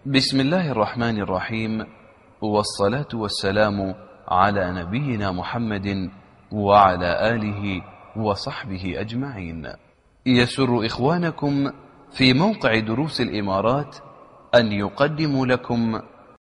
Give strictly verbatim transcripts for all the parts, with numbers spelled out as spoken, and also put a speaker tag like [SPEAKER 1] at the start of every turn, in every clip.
[SPEAKER 1] بسم الله الرحمن الرحيم، والصلاة والسلام على نبينا محمد وعلى آله وصحبه أجمعين. يسر إخوانكم في موقع دروس الإمارات أن يقدموا لكم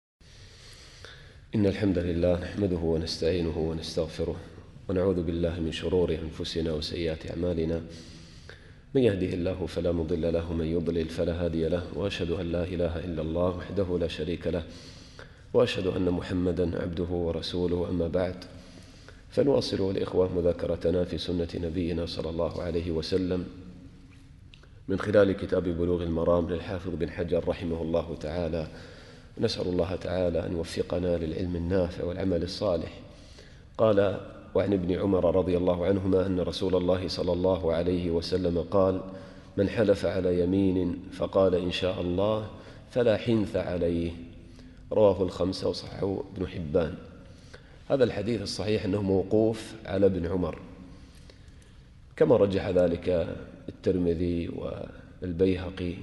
[SPEAKER 2] إن الحمد لله نحمده ونستعينه ونستغفره ونعوذ بالله من شرور أنفسنا وسيئات أعمالنا. من يهده الله فلا مضل له ومن يضلل فلا هادي له، وأشهد أن لا إله إلا الله وحده لا شريك له، وأشهد أن محمدا عبده ورسوله. أما بعد، فنواصل الإخوة مذاكرتنا في سنة نبينا صلى الله عليه وسلم من خلال كتاب بلوغ المرام للحافظ بن حجر رحمه الله تعالى. نسأل الله تعالى أن يوفقنا للعلم النافع والعمل الصالح. قال: وعن ابن عمر رضي الله عنهما أن رسول الله صلى الله عليه وسلم قال: من حلف على يمين فقال إن شاء الله فلا حنث عليه. رواه الخمسة وصححه ابن حبان. هذا الحديث الصحيح أنه موقوف على ابن عمر، كما رجح ذلك الترمذي والبيهقي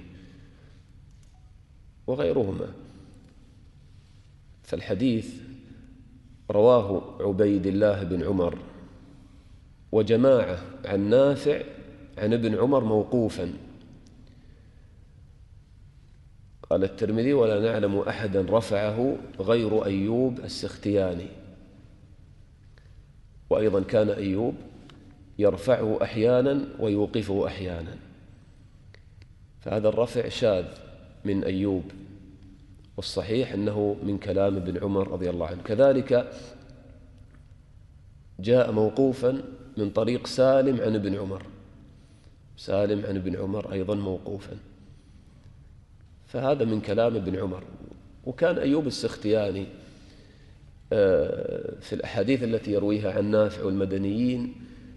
[SPEAKER 2] وغيرهما. فالحديث رواه عبيد الله بن عمر وجماعة عن نافع عن ابن عمر موقوفا. قال الترمذي: ولا نعلم أحدا رفعه غير أيوب السختياني. وأيضا كان أيوب يرفعه أحيانا ويوقفه أحيانا، فهذا الرفع شاذ من أيوب، والصحيح أنه من كلام ابن عمر رضي الله عنه. كذلك جاء موقوفا من طريق سالم عن ابن عمر، سالم عن ابن عمر أيضا موقوفا، فهذا من كلام ابن عمر. وكان أيوب السختياني في الأحاديث التي يرويها عن نافع والمدنيين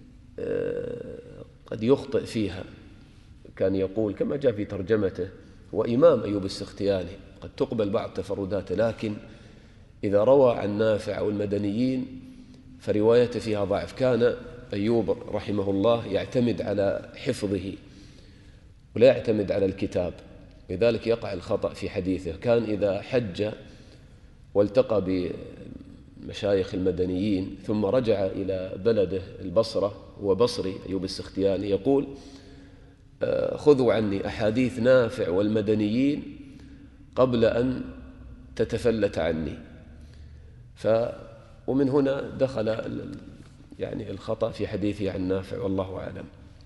[SPEAKER 2] قد يخطئ فيها. كان يقول كما جاء في ترجمته: هو إمام أيوب السختياني، قد تقبل بعض تفرداته، لكن إذا روى عن نافع والمدنيين فروايته فيها ضعف. كان أيوب رحمه الله يعتمد على حفظه ولا يعتمد على الكتاب، لذلك يقع الخطأ في حديثه. كان إذا حج والتقى بمشايخ المدنيين ثم رجع إلى بلده البصرة، هو بصري أيوب السختياني، يقول: خذوا عني أحاديث نافع والمدنيين قبل أن تتفلت عني. ف ومن هنا دخل يعني الخطأ في حديثه عن نافع، والله أعلم.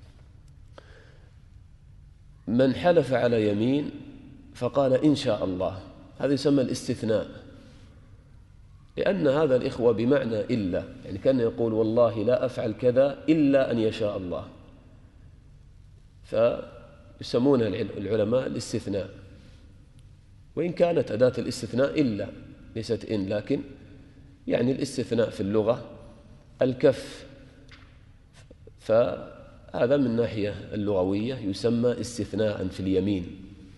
[SPEAKER 2] من حلف على يمين فقال إن شاء الله، هذا يسمى الاستثناء، لأن هذا الإخوة بمعنى إلا، يعني كان يقول والله لا أفعل كذا إلا أن يشاء الله، فيسمون العلماء الاستثناء، وإن كانت أداة الاستثناء إلا ليست إن، لكن يعني الاستثناء في اللغة الكف، فهذا من الناحية اللغوية يسمى استثناء في اليمين.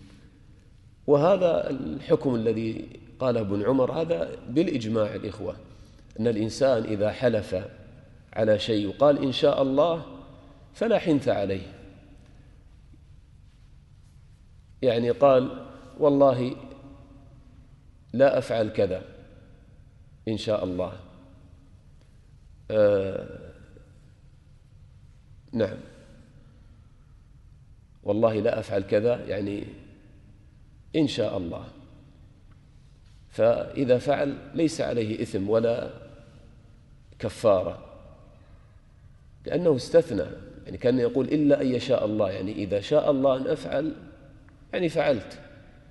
[SPEAKER 2] وهذا الحكم الذي قاله ابن عمر هذا بالإجماع الإخوة، أن الإنسان إذا حلف على شيء وقال إن شاء الله فلا حنث عليه، يعني قال والله لا أفعل كذا إن شاء الله، آه نعم والله لا أفعل كذا يعني إن شاء الله، فإذا فعل ليس عليه إثم ولا كفارة، لأنه استثنى. يعني كان يقول إلا أن يشاء الله، يعني إذا شاء الله أن أفعل يعني فعلت.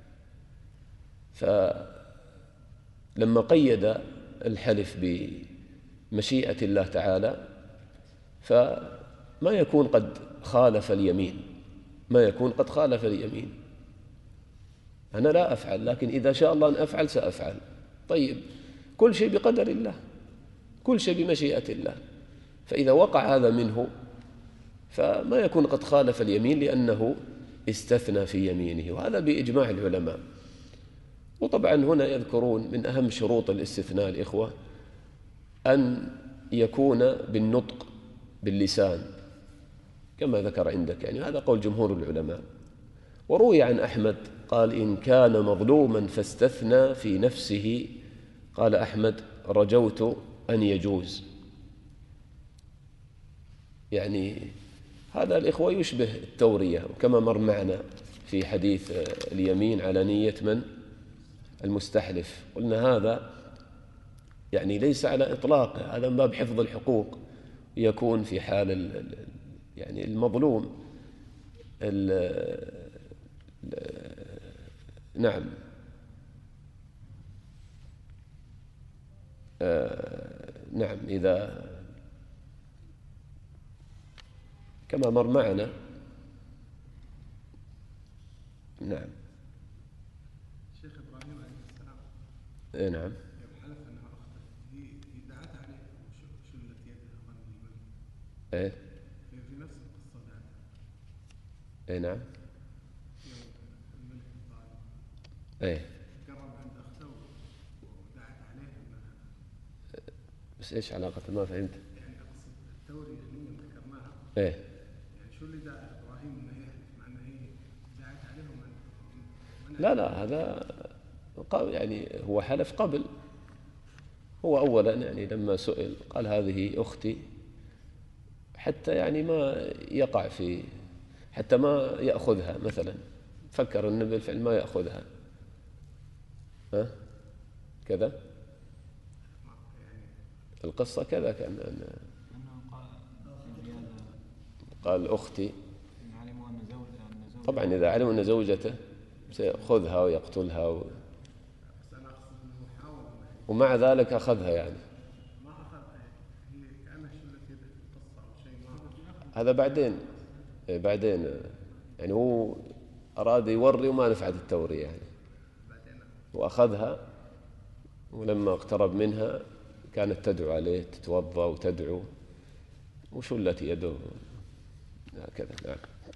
[SPEAKER 2] فلما قيد الحلف بمشيئة الله تعالى فما يكون قد خالف اليمين، ما يكون قد خالف اليمين. أنا لا أفعل، لكن إذا شاء الله أن أفعل سأفعل. طيب، كل شيء بقدر الله، كل شيء بمشيئة الله، فإذا وقع هذا منه فما يكون قد خالف اليمين لأنه استثنى في يمينه، وهذا بإجماع العلماء. وطبعا هنا يذكرون من أهم شروط الاستثناء الإخوة أن يكون بالنطق باللسان كما ذكر عندك، يعني هذا قول جمهور العلماء. وروي عن أحمد قال إن كان مظلوما فاستثنى في نفسه، قال أحمد رجوت أن يجوز. يعني هذا الإخوة يشبه التورية، وكما مر معنا في حديث اليمين على نية من المستحلف، قلنا هذا يعني ليس على إطلاقه، هذا من باب حفظ الحقوق، يكون في حال يعني المظلوم ال نعم آه نعم إذا كما مر معنا. نعم
[SPEAKER 3] شيخ إبراهيم عليه السلام
[SPEAKER 2] إيه نعم
[SPEAKER 3] حلف أنها أخته، هي دعت عليه شلت يدها ظن الملك.
[SPEAKER 2] إيه
[SPEAKER 3] في نفس القصة دعت.
[SPEAKER 2] إيه نعم
[SPEAKER 3] الملك الظالم
[SPEAKER 2] إيه
[SPEAKER 3] قرب عند أخته ودعت عليه أنها.
[SPEAKER 2] بس إيش علاقة؟ ما فهمت.
[SPEAKER 3] يعني أقصد التورية اللي ذكرناها.
[SPEAKER 2] إيه
[SPEAKER 3] يعني شو اللي دعا إبراهيم أنه يحلف مع أنه هي دعت عليه ومن.
[SPEAKER 2] لا لا هذا يعني هو حلف قبل. هو أولا يعني لما سئل قال هذه أختي، حتى يعني ما يقع في، حتى ما يأخذها مثلا، فكر النبي بالفعل ما يأخذها. ها كذا القصة كذا كان قال أختي. طبعا إذا علموا أن زوجته سيأخذها ويقتلها و... ومع ذلك أخذها يعني
[SPEAKER 3] ما أخذها، هي كأنها شلت يده في القصة أو شيء. ما
[SPEAKER 2] هذا بعدين بعدين يعني هو أراد يوري وما نفعت التورية يعني، وأخذها، ولما اقترب منها كانت تدعو عليه، تتوضأ وتدعو وشلت يده هكذا. نعم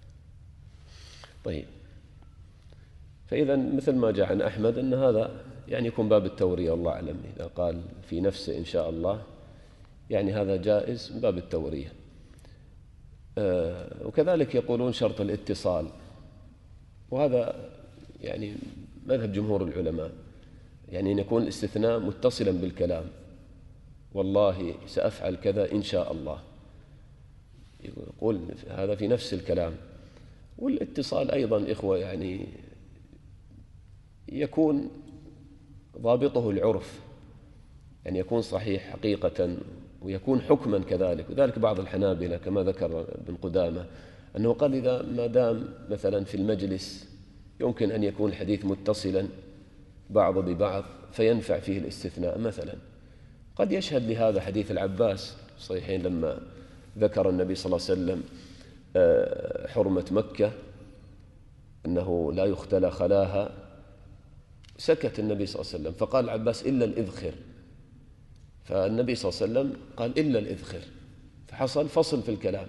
[SPEAKER 2] طيب، فإذا مثل ما جاء عن أحمد أن هذا يعني يكون باب التورية، والله أعلم. إذا قال في نفسه إن شاء الله يعني هذا جائز من باب التورية. آه وكذلك يقولون شرط الاتصال، وهذا يعني مذهب جمهور العلماء، يعني أن يكون الاستثناء متصلا بالكلام، والله سأفعل كذا إن شاء الله، يقول هذا في نفس الكلام. والاتصال أيضا إخوة يعني يكون ضابطه العرف، يعني يكون صحيح حقيقة ويكون حكما كذلك. وذلك بعض الحنابلة كما ذكر ابن قدامة أنه قال إذا ما دام مثلا في المجلس يمكن أن يكون الحديث متصلا بعض ببعض فينفع فيه الاستثناء. مثلا قد يشهد لهذا حديث العباس صحيحين لما ذكر النبي صلى الله عليه وسلم حرمة مكة أنه لا يختلى خلاها، سكت النبي صلى الله عليه وسلم فقال العباس إلا الإذخر، فالنبي صلى الله عليه وسلم قال إلا الإذخر، فحصل فصل في الكلام.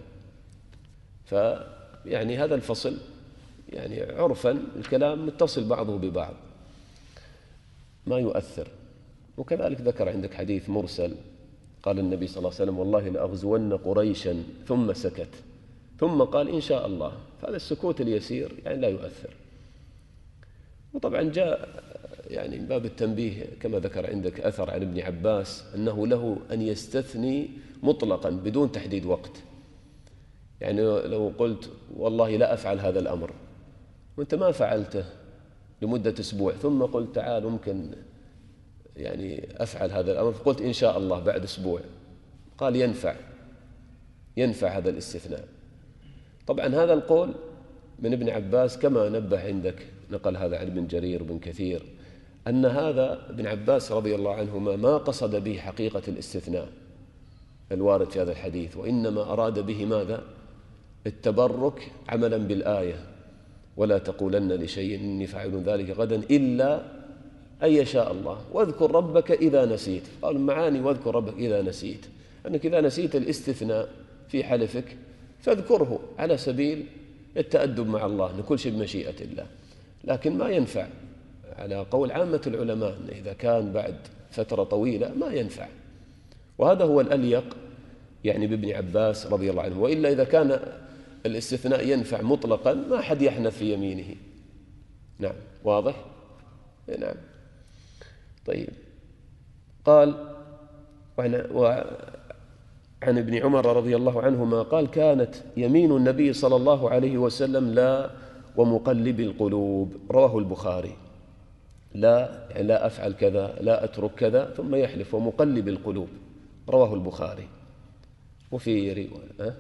[SPEAKER 2] فيعني هذا الفصل يعني عرفا الكلام متصل بعضه ببعض ما يؤثر. وكذلك ذكر عندك حديث مرسل قال النبي صلى الله عليه وسلم والله لأغزون قريشا ثم سكت ثم قال إن شاء الله، فهذا السكوت اليسير يعني لا يؤثر. وطبعا جاء يعني من باب التنبيه كما ذكر عندك أثر عن ابن عباس أنه له أن يستثني مطلقا بدون تحديد وقت. يعني لو قلت والله لا أفعل هذا الأمر وأنت ما فعلته لمدة أسبوع ثم قلت تعال ممكن يعني أفعل هذا الأمر، فقلت إن شاء الله بعد أسبوع، قال ينفع ينفع هذا الاستثناء. طبعا هذا القول من ابن عباس كما نبه عندك، نقل هذا عن ابن جرير بن كثير، أن هذا ابن عباس رضي الله عنهما ما قصد به حقيقة الاستثناء الوارد في هذا الحديث، وإنما أراد به ماذا؟ التبرك عملا بالآية ولا تقولن لشيء إني فاعل ذلك غدا إلا أن يشاء الله واذكر ربك إذا نسيت. قال معاني واذكر ربك إذا نسيت أنك إذا نسيت الاستثناء في حلفك فاذكره على سبيل التأدب مع الله، لكل شيء بمشيئة الله. لكن ما ينفع على قول عامة العلماء إذا كان بعد فترة طويلة ما ينفع، وهذا هو الأليق يعني بابن عباس رضي الله عنه. وإلا إذا كان الاستثناء ينفع مطلقا ما حد يحنث في يمينه. نعم واضح؟ نعم. طيب قال وعن, وعن ابن عمر رضي الله عنهما قال كانت يمين النبي صلى الله عليه وسلم لا ومقلب القلوب، رواه البخاري. لا يعني لا أفعل كذا، لا أترك كذا، ثم يحلف ومقلب القلوب، رواه البخاري. وفي رواية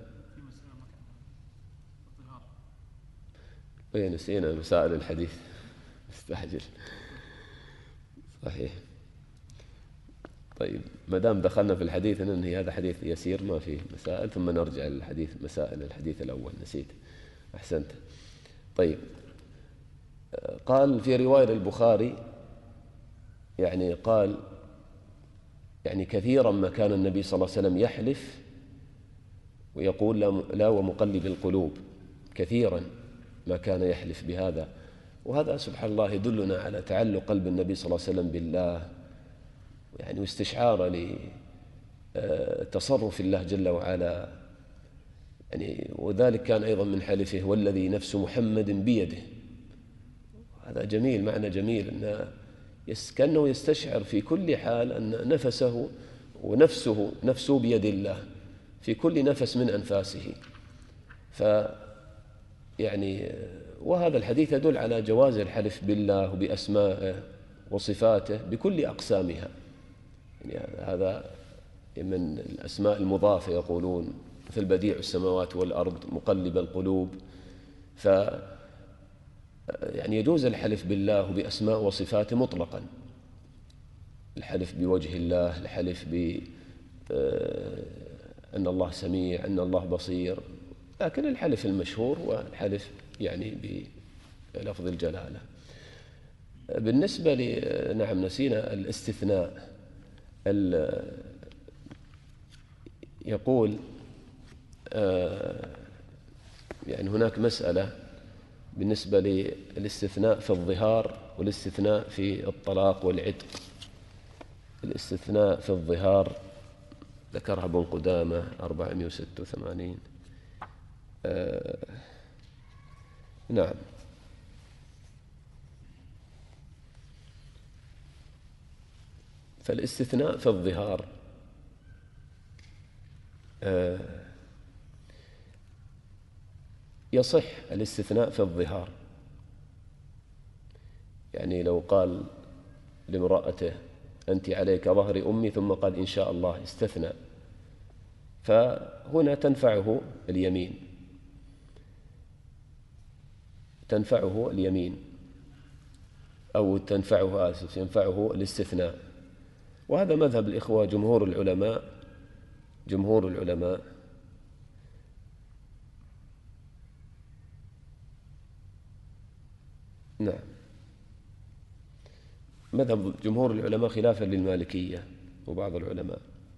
[SPEAKER 2] أه؟ نسينا مسائل الحديث استعجل. صحيح. طيب ما دام دخلنا في الحديث ننهي هذا حديث يسير ما فيه مسائل، ثم نرجع للحديث مسائل الحديث الأول. نسيت، أحسنت. طيب قال في رواية البخاري يعني قال يعني كثيرا ما كان النبي صلى الله عليه وسلم يحلف ويقول لا ومقلب القلوب، كثيرا ما كان يحلف بهذا. وهذا سبحان الله يدلنا على تعلق قلب النبي صلى الله عليه وسلم بالله، يعني واستشعار لتصرف الله جل وعلا يعني. وذلك كان أيضا من حلفه والذي نفس محمد بيده. هذا جميل، معنى جميل، أن كأنه يستشعر في كل حال أن نفسه ونفسه نفسه بيد الله في كل نفس من أنفاسه. ف يعني وهذا الحديث يدل على جواز الحلف بالله وبأسمائه وصفاته بكل أقسامها. يعني هذا من الأسماء المضافة، يقولون مثل بديع السماوات والأرض، مقلب القلوب. ف يعني يجوز الحلف بالله بأسماء وصفاته مطلقا، الحلف بوجه الله، الحلف ب أن الله سميع، أن الله بصير، لكن الحلف المشهور والحلف يعني بلفظ الجلالة. بالنسبة ل نعم نسينا الاستثناء. يقول يعني هناك مسألة بالنسبة للاستثناء في الظهار والاستثناء في الطلاق والعتق. الاستثناء في الظهار ذكرها ابن قدامة أربعمائة وستة وثمانين. آه نعم. فالاستثناء في الظهار آه يصح الاستثناء في الظهار. يعني لو قال لامرأته أنت عليك ظهر أمي ثم قال إن شاء الله، استثنى، فهنا تنفعه اليمين، تنفعه اليمين أو تنفعه آسف ينفعه الاستثناء. وهذا مذهب الإخوة جمهور العلماء، جمهور العلماء نعم، مذهب جمهور العلماء خلافا للمالكية وبعض العلماء.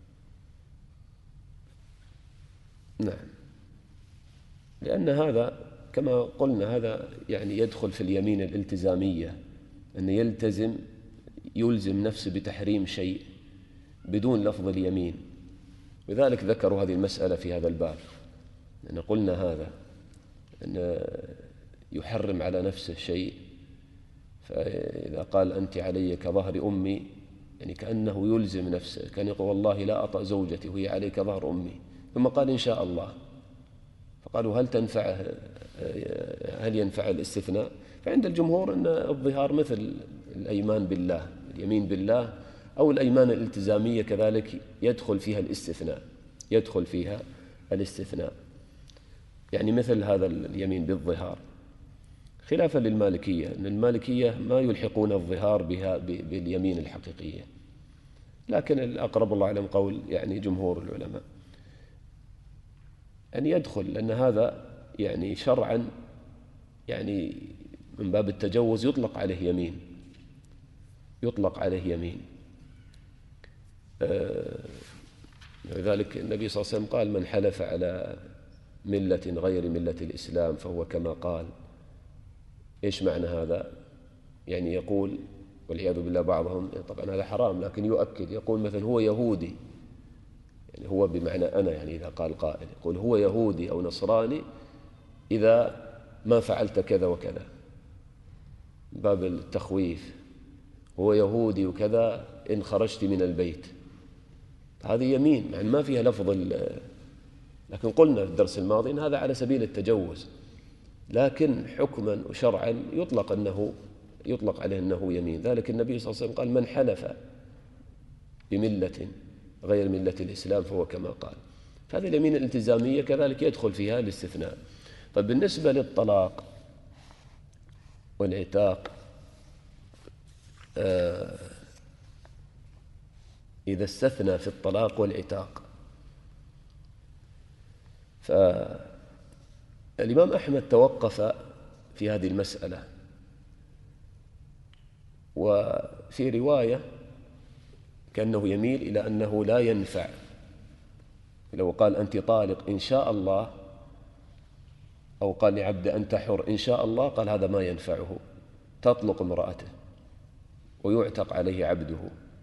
[SPEAKER 2] نعم، لأن هذا كما قلنا هذا يعني يدخل في اليمين الالتزامية، أن يلتزم يلزم نفسه بتحريم شيء بدون لفظ اليمين. لذلك ذكروا هذه المسألة في هذا الباب، أن قلنا هذا أن يحرم على نفسه شيء، فإذا قال أنت علي كظهر أمي يعني كأنه يلزم نفسه، كان يقول والله لا أطأ زوجتي وهي علي كظهر أمي، ثم قال إن شاء الله، فقالوا هل تنفع هل ينفع الاستثناء؟ فعند الجمهور أن الظهار مثل الأيمان بالله، اليمين بالله أو الأيمان الالتزامية كذلك يدخل فيها الاستثناء، يدخل فيها الاستثناء يعني مثل هذا اليمين بالظهار، خلافا للمالكية، أن المالكية ما يلحقون الظهار بها باليمين الحقيقية، لكن الأقرب الله أعلم قول يعني جمهور العلماء أن يدخل، لأن هذا يعني شرعا يعني من باب التجوز يطلق عليه يمين، يطلق عليه يمين. لذلك النبي صلى الله عليه وسلم قال من حلف على ملة غير ملة الإسلام فهو كما قال. إيش معنى هذا؟ يعني يقول والعياذ بالله بعضهم طبعا هذا حرام لكن يؤكد، يقول مثلا هو يهودي، يعني هو بمعنى أنا، يعني إذا قال قائل يقول هو يهودي أو نصراني إذا ما فعلت كذا وكذا، باب التخويف، هو يهودي وكذا إن خرجت من البيت، هذه يمين يعني ما فيها لفظ، لكن قلنا في الدرس الماضي إن هذا على سبيل التجوز، لكن حكما وشرعا يطلق أنه يطلق عليه أنه يمين. ذلك النبي صلى الله عليه وسلم قال: من حلف بملة غير ملة الإسلام فهو كما قال. فهذه اليمين الالتزامية كذلك يدخل فيها الاستثناء. طيب بالنسبة للطلاق والعتاق، آه إذا استثنى في الطلاق والعتاق، فالإمام أحمد توقف في هذه المسألة، وفي رواية كأنه يميل إلى أنه لا ينفع. لو قال أنت طالق إن شاء الله، أو قال لعبد أنت حر إن شاء الله، قال هذا ما ينفعه، تطلق امرأته ويعتق عليه عبده.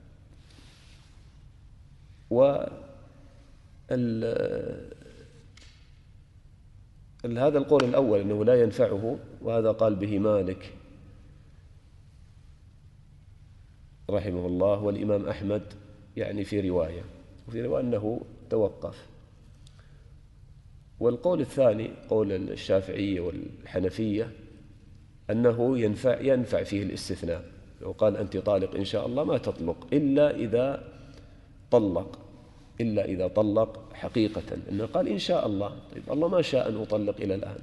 [SPEAKER 2] هذا القول الأول أنه لا ينفعه، وهذا قال به مالك رحمه الله والإمام أحمد يعني في رواية، وفي رواية أنه توقف. والقول الثاني قول الشافعية والحنفية أنه ينفع ينفع فيه الاستثناء. لو قال أنت طالق إن شاء الله ما تطلق إلا إذا طلق، إلا إذا طلق حقيقة، إنه قال إن شاء الله. طيب الله ما شاء أن أطلق إلى الآن.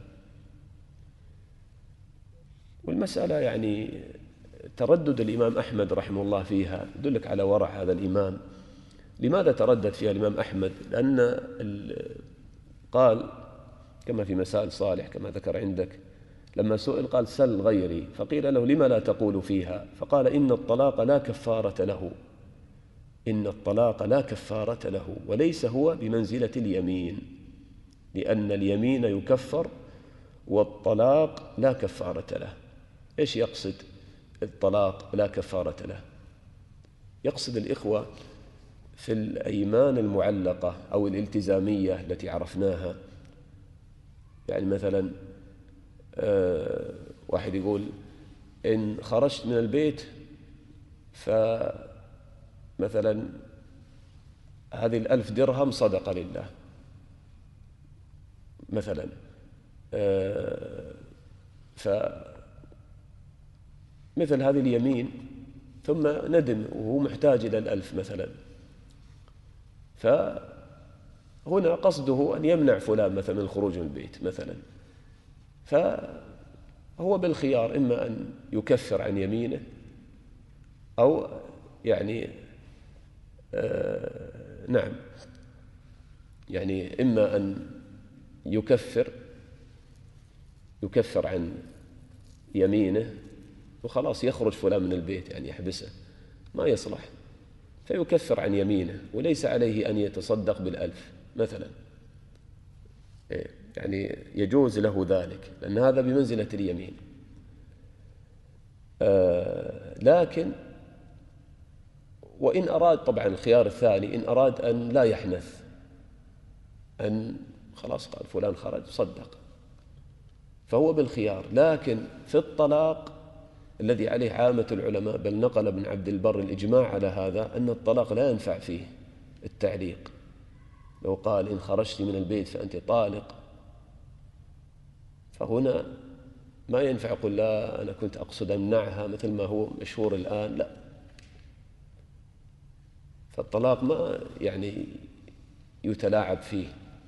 [SPEAKER 2] والمسألة يعني تردد الإمام أحمد رحمه الله فيها يدلك على ورع هذا الإمام. لماذا تردد فيها الإمام أحمد؟ لأن قال كما في مسائل صالح كما ذكر عندك، لما سئل قال سل غيري، فقيل له لما لا تقول فيها؟ فقال إن الطلاق لا كفارة له، إن الطلاق لا كفارة له، وليس هو بمنزلة اليمين، لأن اليمين يكفر والطلاق لا كفارة له. إيش يقصد الطلاق لا كفارة له؟ يقصد الإخوة في الأيمان المعلقة أو الالتزامية التي عرفناها، يعني مثلا آه واحد يقول إن خرجت من البيت فمثلا هذه الألف درهم صدقة لله مثلا، آه فمثل هذه اليمين ثم ندم وهو محتاج إلى الألف مثلا، فهنا قصده أن يمنع فلان مثلا من الخروج من البيت مثلا، فهو بالخيار إما أن يكفر عن يمينه أو يعني آه نعم يعني إما أن يكفر يكفر عن يمينه وخلاص يخرج فلان من البيت يعني يحبسه ما يصلح، فيكفر عن يمينه وليس عليه أن يتصدق بالألف مثلا، يعني يجوز له ذلك لأن هذا بمنزلة اليمين. آه لكن وإن أراد طبعا الخيار الثاني إن أراد أن لا يحنث، أن خلاص قال فلان خرج صدق، فهو بالخيار. لكن في الطلاق الذي عليه عامة العلماء، بل نقل ابن عبد البر الإجماع على هذا، أن الطلاق لا ينفع فيه التعليق. لو قال إن خرجت من البيت فأنت طالق، فهنا ما ينفع يقول لا أنا كنت أقصد أمنعها مثل ما هو مشهور الآن، لا. فالطلاق ما يعني يتلاعب فيه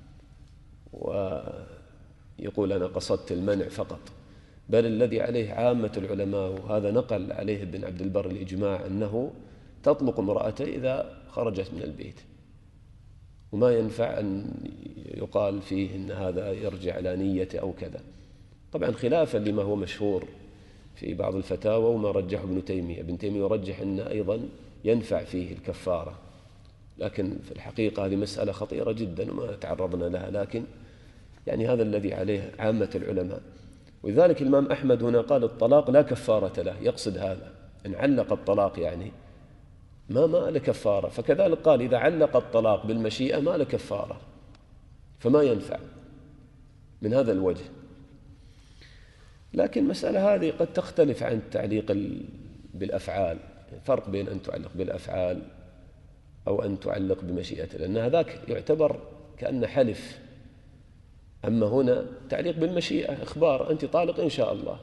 [SPEAKER 2] ويقول أنا قصدت المنع فقط، بل الذي عليه عامة العلماء، وهذا نقل عليه ابن عبد البر الإجماع، أنه تطلق امرأته إذا خرجت من البيت، وما ينفع أن يقال فيه أن هذا يرجع على نيته أو كذا. طبعا خلافا لما هو مشهور في بعض الفتاوى وما رجحه ابن تيمية. ابن تيمية يرجح أن أيضا ينفع فيه الكفارة، لكن في الحقيقة هذه مسألة خطيرة جدا وما تعرضنا لها، لكن يعني هذا الذي عليه عامة العلماء. ولذلك الإمام أحمد هنا قال الطلاق لا كفارة له، يقصد هذا إن علق الطلاق يعني ما ما له كفارة، فكذلك قال إذا علق الطلاق بالمشيئة ما له كفارة، فما ينفع من هذا الوجه. لكن المسألة هذه قد تختلف عن التعليق بالأفعال. فرق بين أن تعلق بالأفعال أو أن تعلق بمشيئته، لأن هذاك يعتبر كأن حلف. أما هنا تعليق بالمشيئة، إخبار أنت طالق إن شاء الله،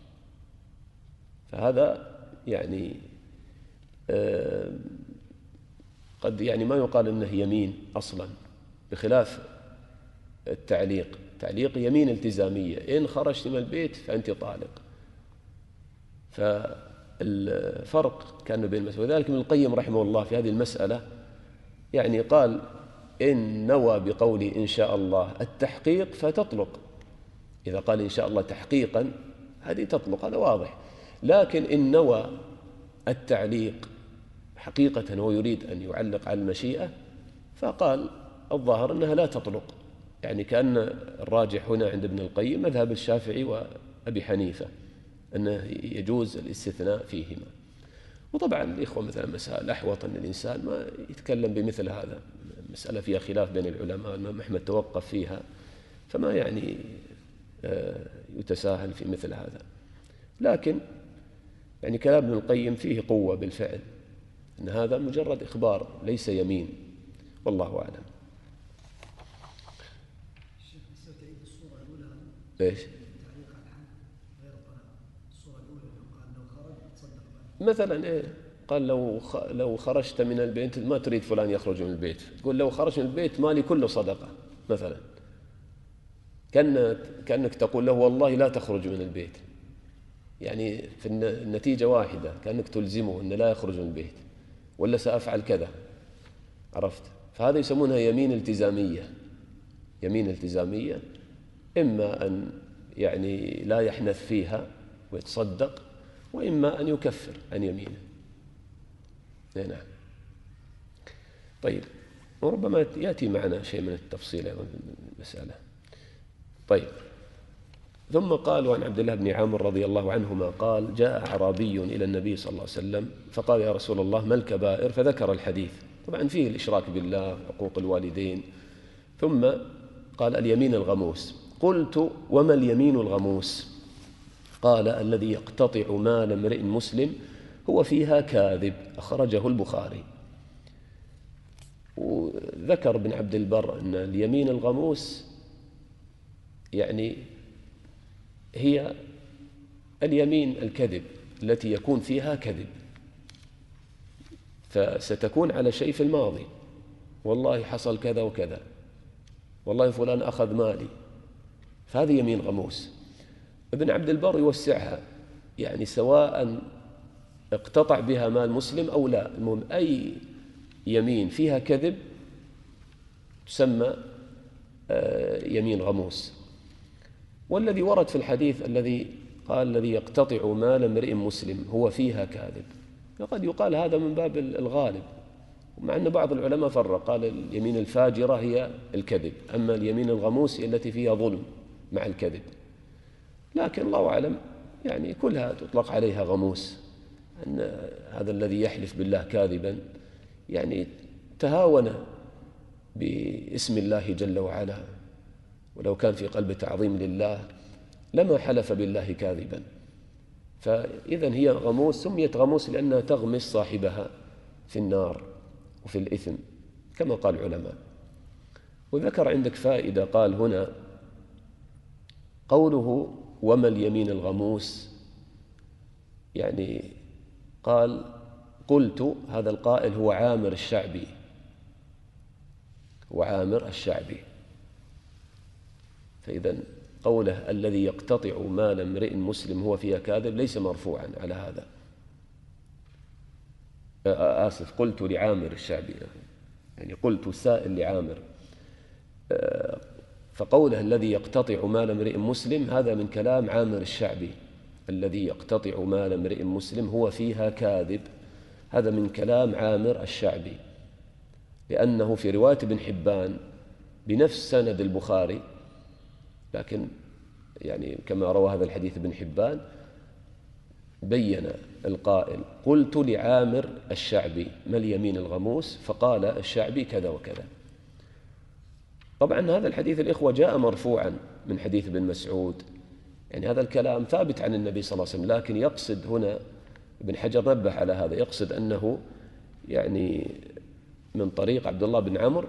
[SPEAKER 2] فهذا يعني آه قد يعني ما يقال أنه يمين أصلا، بخلاف التعليق. تعليق يمين التزامية، إن خرجت من البيت فأنت طالق. فالفرق كان بين المسألة. وذلك ابن القيم رحمه الله في هذه المسألة يعني قال إن نوى بقولي إن شاء الله التحقيق فتطلق. إذا قال إن شاء الله تحقيقا هذه تطلق، هذا واضح. لكن إن نوى التعليق حقيقة هو يريد أن يعلق على المشيئة، فقال الظاهر أنها لا تطلق. يعني كأن الراجح هنا عند ابن القيم مذهب الشافعي وأبي حنيفة أنه يجوز الاستثناء فيهما. وطبعا الإخوة مثلا مسائل أحوط أن الإنسان ما يتكلم بمثل هذا، مسألة فيها خلاف بين العلماء، الإمام أحمد توقف فيها، فما يعني يتساهل في مثل هذا. لكن يعني كلام ابن القيم فيه قوة بالفعل، أن هذا مجرد إخبار ليس يمين، والله أعلم. إيش؟ مثلا إيه؟ قال لو لو خرجت من البيت ما تريد فلان يخرج من البيت، تقول لو خرج من البيت مالي كله صدقة مثلا، كأنك كأنك تقول له والله لا تخرج من البيت، يعني في النتيجة واحدة، كأنك تلزمه أن لا يخرج من البيت، ولا سأفعل كذا، عرفت؟ فهذا يسمونها يمين التزامية. يمين التزامية إما أن يعني لا يحنث فيها ويتصدق، وإما أن يكفر عن يمينه. نعم. طيب، وربما يأتي معنا شيء من التفصيل أيضا في المسألة. طيب، ثم قال وعن عبد الله بن عامر رضي الله عنهما قال جاء أعرابي إلى النبي صلى الله عليه وسلم فقال يا رسول الله ما الكبائر؟ فذكر الحديث، طبعا فيه الإشراك بالله، حقوق الوالدين، ثم قال اليمين الغموس. قلت وما اليمين الغموس؟ قال الذي يقتطع مال امرئ مسلم هو فيها كاذب، أخرجه البخاري. وذكر ابن عبد البر أن اليمين الغموس يعني هي اليمين الكذب التي يكون فيها كذب، فستكون على شيء في الماضي، والله حصل كذا وكذا، والله فلان أخذ مالي، فهذه يمين غموس. ابن عبد البر يوسعها، يعني سواء اقتطع بها مال مسلم أو لا، المهم أي يمين فيها كذب تسمى يمين غموس. والذي ورد في الحديث الذي قال الذي يقتطع مال امرئ مسلم هو فيها كاذب، قد يقال هذا من باب الغالب، مع أن بعض العلماء فرق، قال اليمين الفاجرة هي الكذب، أما اليمين الغموس هي التي فيها ظلم مع الكذب. لكن الله أعلم يعني كلها تطلق عليها غموس، أن هذا الذي يحلف بالله كاذبا يعني تهاون باسم الله جل وعلا، ولو كان في قلب تعظيم لله لما حلف بالله كاذبا. فإذن هي غموس، سميت غموس لأنها تغمس صاحبها في النار وفي الإثم كما قال العلماء. وذكر عندك فائدة، قال هنا قوله وما اليمين الغموس، يعني قال قلت، هذا القائل هو عامر الشعبي، وعامر الشعبي. فإذا قوله الذي يقتطع مال امرئ مسلم هو فيها كاذب ليس مرفوعا على هذا. آسف، قلت لعامر الشعبي، يعني قلت سائل لعامر. فقوله الذي يقتطع مال امرئ مسلم هذا من كلام عامر الشعبي، الذي يقتطع مال امرئ مسلم هو فيها كاذب، هذا من كلام عامر الشعبي، لأنه في رواية ابن حبان بنفس سند البخاري، لكن يعني كما روى هذا الحديث ابن حبان بين القائل قلت لعامر الشعبي ما اليمين الغموس، فقال الشعبي كذا وكذا. طبعا هذا الحديث الإخوة جاء مرفوعا من حديث ابن مسعود يعني هذا الكلام ثابت عن النبي صلى الله عليه وسلم، لكن يقصد هنا ابن حجر نبه على هذا، يقصد أنه يعني من طريق عبد الله بن عمرو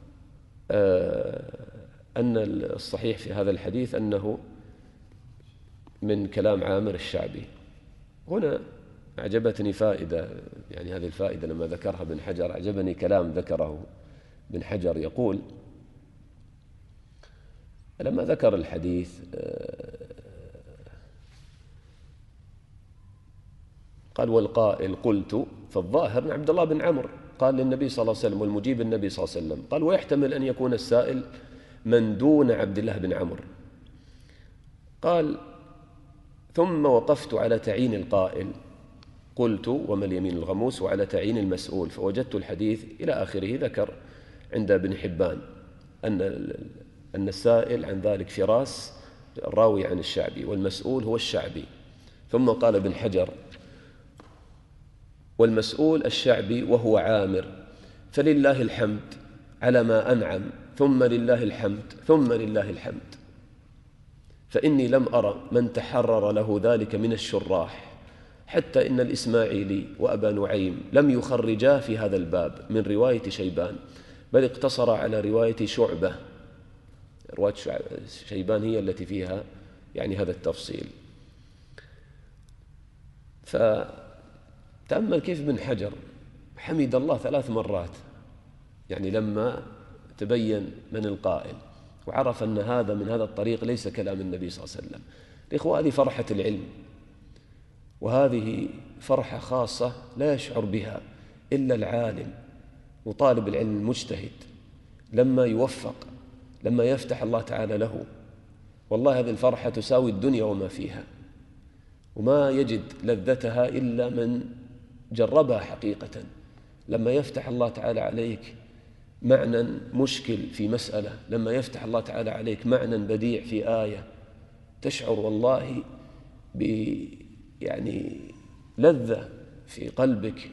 [SPEAKER 2] أن الصحيح في هذا الحديث أنه من كلام عامر الشعبي. هنا أعجبتني فائدة، يعني هذه الفائدة لما ذكرها ابن حجر أعجبني كلام ذكره ابن حجر، يقول لما ذكر الحديث قال والقائل قلت، فالظاهر أن عبد الله بن عمرو قال للنبي صلى الله عليه وسلم والمجيب النبي صلى الله عليه وسلم، قال ويحتمل أن يكون السائل من دون عبد الله بن عمرو. قال ثم وقفت على تعيين القائل قلت وما اليمين الغموس وعلى تعيين المسؤول، فوجدت الحديث إلى آخره. ذكر عند ابن حبان أن أن السائل عن ذلك فراس الراوي عن الشعبي والمسؤول هو الشعبي. ثم قال ابن حجر والمسؤول الشعبي وهو عامر، فلله الحمد على ما أنعم، ثم لله الحمد ثم لله الحمد، فإني لم أرى من تحرر له ذلك من الشراح، حتى إن الإسماعيلي وأبا نعيم لم يخرجا في هذا الباب من رواية شيبان، بل اقتصر على رواية شعبة. رواية شيبان هي التي فيها يعني هذا التفصيل. فتأمل كيف ابن حجر حمد الله ثلاث مرات، يعني لما تبين من القائل وعرف أن هذا من هذا الطريق ليس كلام النبي صلى الله عليه وسلم. الإخوة، هذه فرحة العلم، وهذه فرحة خاصة لا يشعر بها إلا العالم وطالب العلم المجتهد لما يوفق، لما يفتح الله تعالى له. والله هذه الفرحة تساوي الدنيا وما فيها، وما يجد لذتها إلا من جربها حقيقة. لما يفتح الله تعالى عليك معنى مشكل في مسألة، لما يفتح الله تعالى عليك معنى بديع في آية، تشعر والله ب يعني لذة في قلبك،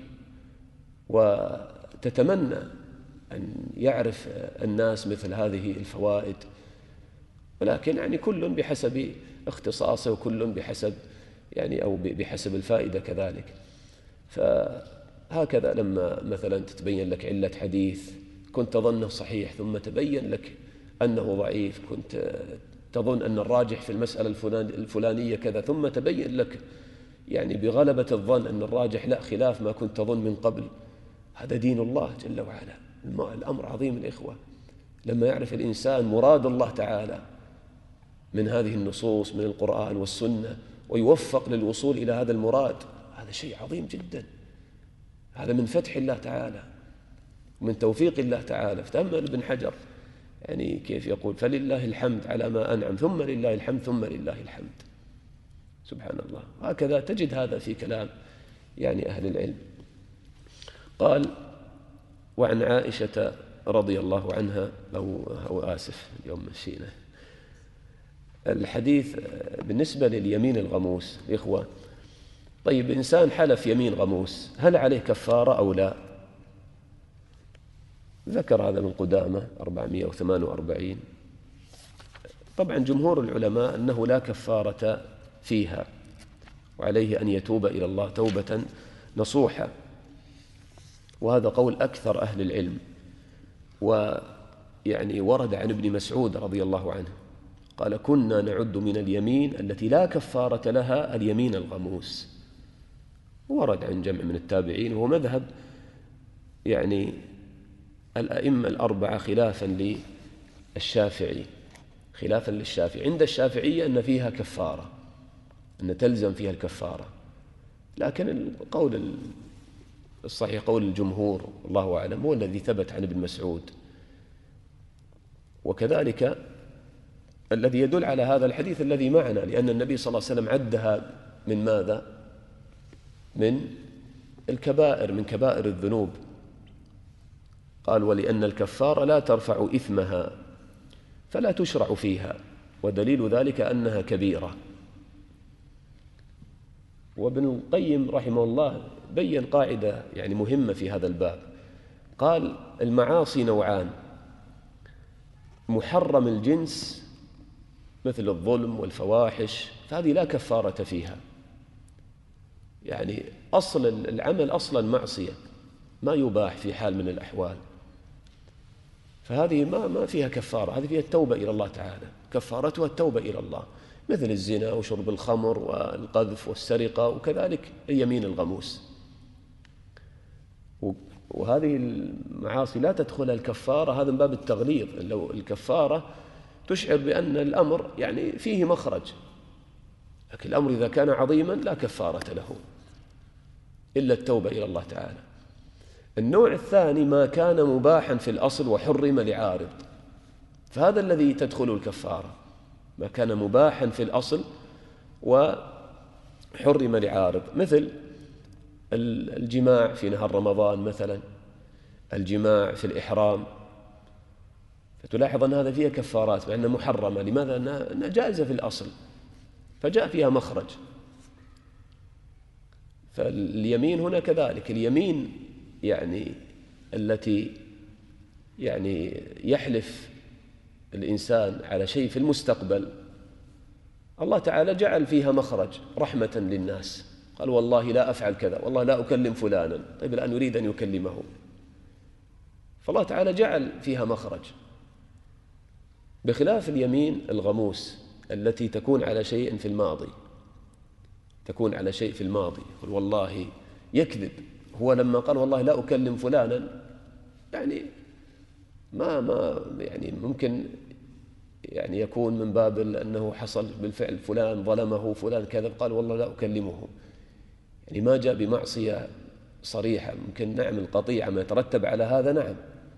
[SPEAKER 2] وتتمنى أن يعرف الناس مثل هذه الفوائد. ولكن يعني كل بحسب اختصاصه، وكل بحسب يعني أو بحسب الفائدة كذلك. فهكذا لما مثلا تتبين لك علة حديث كنت تظنه صحيح ثم تبين لك أنه ضعيف، كنت تظن أن الراجح في المسألة الفلانية كذا، ثم تبين لك يعني بغلبة الظن أن الراجح لا، خلاف ما كنت تظن من قبل. هذا دين الله جل وعلا. الأمر عظيم الإخوة، لما يعرف الإنسان مراد الله تعالى من هذه النصوص من القرآن والسنة ويوفق للوصول إلى هذا المراد، هذا شيء عظيم جدا. هذا من فتح الله تعالى ومن توفيق الله تعالى. فتأمل ابن حجر يعني كيف يقول فلله الحمد على ما أنعم، ثم لله الحمد ثم لله الحمد. سبحان الله. هكذا تجد هذا في كلام يعني أهل العلم. قال وعن عائشة رضي الله عنها، أو, أو آسف اليوم مشينا الحديث بالنسبة لليمين الغموس. إخوة، طيب إنسان حلف يمين غموس هل عليه كفارة أو لا؟ ذكر هذا من قدامة أربعمائة وثمانية وأربعين. طبعا جمهور العلماء أنه لا كفارة فيها، وعليه أن يتوب إلى الله توبة نصوحة، وهذا قول أكثر أهل العلم. ويعني ورد عن ابن مسعود رضي الله عنه قال كنا نعد من اليمين التي لا كفارة لها اليمين الغموس. ورد عن جمع من التابعين، وهو مذهب يعني الأئمة الأربعة خلافا للشافعي، خلافا للشافعي. عند الشافعية أن فيها كفارة، أن تلزم فيها الكفارة، لكن القول الصحيح قول الجمهور الله أعلم هو الذي ثبت عن ابن مسعود. وكذلك الذي يدل على هذا الحديث الذي معنا، لأن النبي صلى الله عليه وسلم عدها من ماذا؟ من الكبائر، من كبائر الذنوب. قال ولأن الكفارة لا ترفع إثمها فلا تشرع فيها، ودليل ذلك أنها كبيرة. وابن القيم رحمه الله بين قاعدة يعني مهمة في هذا الباب. قال المعاصي نوعان: محرم الجنس مثل الظلم والفواحش فهذه لا كفارة فيها. يعني أصل العمل أصلا معصية، ما يباح في حال من الأحوال، فهذه ما ما فيها كفارة، هذه فيها التوبة إلى الله تعالى، كفارتها التوبة إلى الله، مثل الزنا وشرب الخمر والقذف والسرقة، وكذلك اليمين الغموس. وهذه المعاصي لا تدخلها الكفارة، هذا من باب التغليظ. لو الكفارة تشعر بأن الأمر يعني فيه مخرج، لكن الأمر إذا كان عظيما لا كفارة له إلا التوبة إلى الله تعالى. النوع الثاني ما كان مباحا في الأصل وحرم لعارض، فهذا الذي تدخل الكفارة، ما كان مباحا في الأصل وحرم لعارض، مثل الجماع في نهار رمضان مثلا، الجماع في الإحرام، فتلاحظ أن هذا فيها كفارات مع أنها محرمة. لماذا؟ أنها جائزة في الأصل فجاء فيها مخرج. فاليمين هنا كذلك، اليمين يعني التي يعني يحلف الإنسان على شيء في المستقبل، الله تعالى جعل فيها مخرج رحمة للناس، قال والله لا أفعل كذا، والله لا أكلم فلانا، طيب الآن يريد أن يكلمه، فالله تعالى جعل فيها مخرج، بخلاف اليمين الغموس التي تكون على شيء في الماضي، تكون على شيء في الماضي، قل والله يكذب، هو لما قال والله لا أكلم فلانا يعني ما ما يعني ممكن يعني يكون من باب أنه حصل بالفعل فلان ظلمه فلان كذب، قال والله لا أكلمه، يعني ما جاء بمعصية صريحة. ممكن نعم القطيعة ما يترتب على هذا نعم،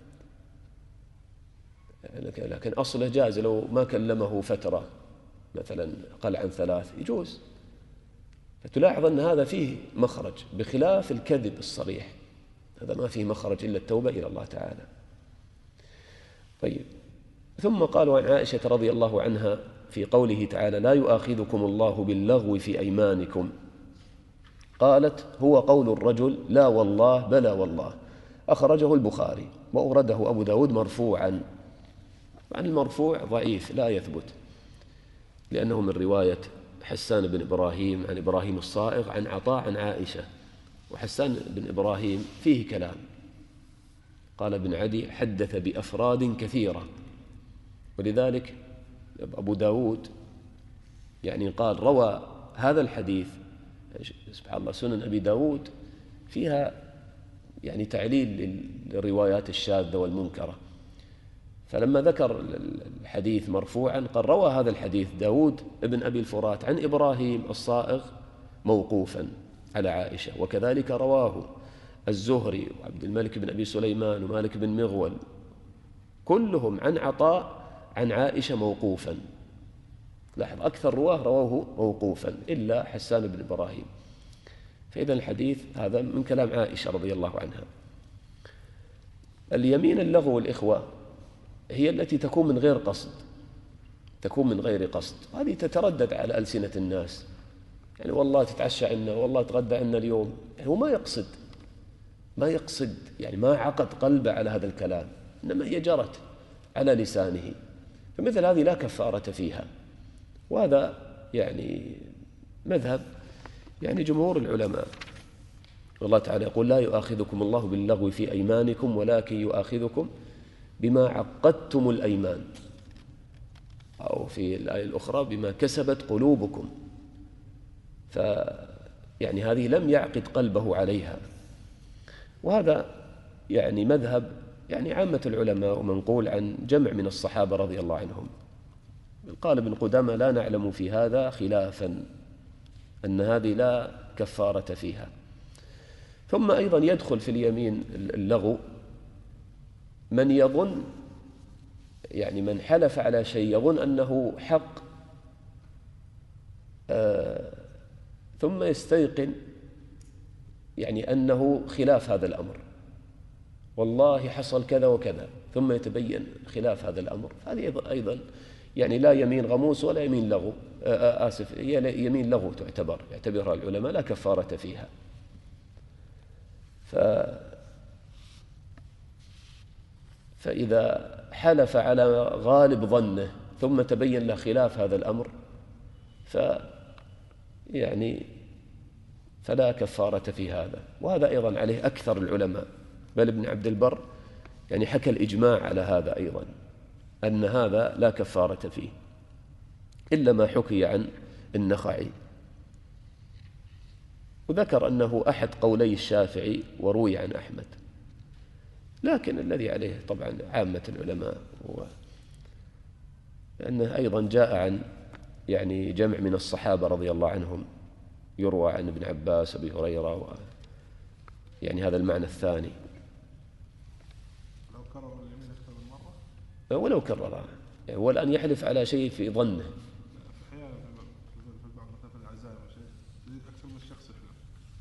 [SPEAKER 2] لكن أصله جاز لو ما كلمه فترة مثلا قل عن ثلاث يجوز. فتلاحظ أن هذا فيه مخرج بخلاف الكذب الصريح، هذا ما فيه مخرج إلا التوبة إلى الله تعالى. طيب، ثم قالوا عن عائشة رضي الله عنها في قوله تعالى لا يؤاخذكم الله باللغو في أيمانكم، قالت هو قول الرجل لا والله بلى والله، أخرجه البخاري وأورده أبو داود مرفوعا. عن المرفوع ضعيف لا يثبت، لأنه من رواية حسان بن إبراهيم عن إبراهيم الصائغ عن عطاء عن عائشة، وحسان بن إبراهيم فيه كلام. قال ابن عدي حدث بأفراد كثيرة، ولذلك أبو داود يعني قال روى هذا الحديث. سبحان الله، سنن أبي داود فيها يعني تعليل للروايات الشاذة والمنكرة، فلما ذكر الحديث مرفوعا قال روى هذا الحديث داود ابن أبي الفرات عن إبراهيم الصائغ موقوفا على عائشة، وكذلك رواه الزهري وعبد الملك بن أبي سليمان ومالك بن مغول، كلهم عن عطاء عن عائشة موقوفا. لاحظ أكثر رواه رواه موقوفا إلا حسان بن إبراهيم. فإذا الحديث هذا من كلام عائشة رضي الله عنها. اليمين اللغو الإخوة هي التي تكون من غير قصد، تكون من غير قصد، هذه تتردد على ألسنة الناس، يعني والله تتعشى عنا، والله تغدى عنا اليوم، يعني هو ما يقصد ما يقصد يعني ما عقد قلبه على هذا الكلام، إنما هي جرت على لسانه، فمثل هذه لا كفارة فيها. وهذا يعني مذهب يعني جمهور العلماء. والله تعالى يقول لا يؤاخذكم الله باللغو في أيمانكم ولكن يؤاخذكم بما عقدتم الأيمان، أو في الآية الأخرى بما كسبت قلوبكم، فيعني هذه لم يعقد قلبه عليها. وهذا يعني مذهب يعني عامة العلماء ومنقول عن جمع من الصحابة رضي الله عنهم. قال ابن قدامة لا نعلم في هذا خلافا، أن هذه لا كفارة فيها. ثم أيضا يدخل في اليمين اللغو من يظن يعني من حلف على شيء يظن أنه حق آه ثم يستيقن يعني أنه خلاف هذا الأمر، والله حصل كذا وكذا، ثم يتبين خلاف هذا الأمر، هذه أيضا يعني لا يمين غموس ولا يمين لغو، آه آسف هي يمين لغو تعتبر يعتبرها العلماء لا كفارة فيها. ف فإذا حلف على غالب ظنه ثم تبين له خلاف هذا الأمر، يعني فلا كفارة في هذا. وهذا أيضا عليه أكثر العلماء، بل ابن عبد البر يعني حكى الإجماع على هذا أيضا، أن هذا لا كفارة فيه، إلا ما حكي عن النخعي، وذكر أنه أحد قولي الشافعي وروي عن أحمد. لكن الذي عليه طبعا عامة العلماء هو أنه أيضا جاء عن يعني جمع من الصحابة رضي الله عنهم، يروى عن ابن عباس وابي هريرة و يعني هذا المعنى الثاني.
[SPEAKER 3] لو كرر اليمين أكثر من مرة،
[SPEAKER 2] ولو كررها يعني والآن يحلف على شيء في ظنه.
[SPEAKER 3] أحيانا في بعض مثلا في العزاء وشيء يزيد أكثر من الشخص يحلف.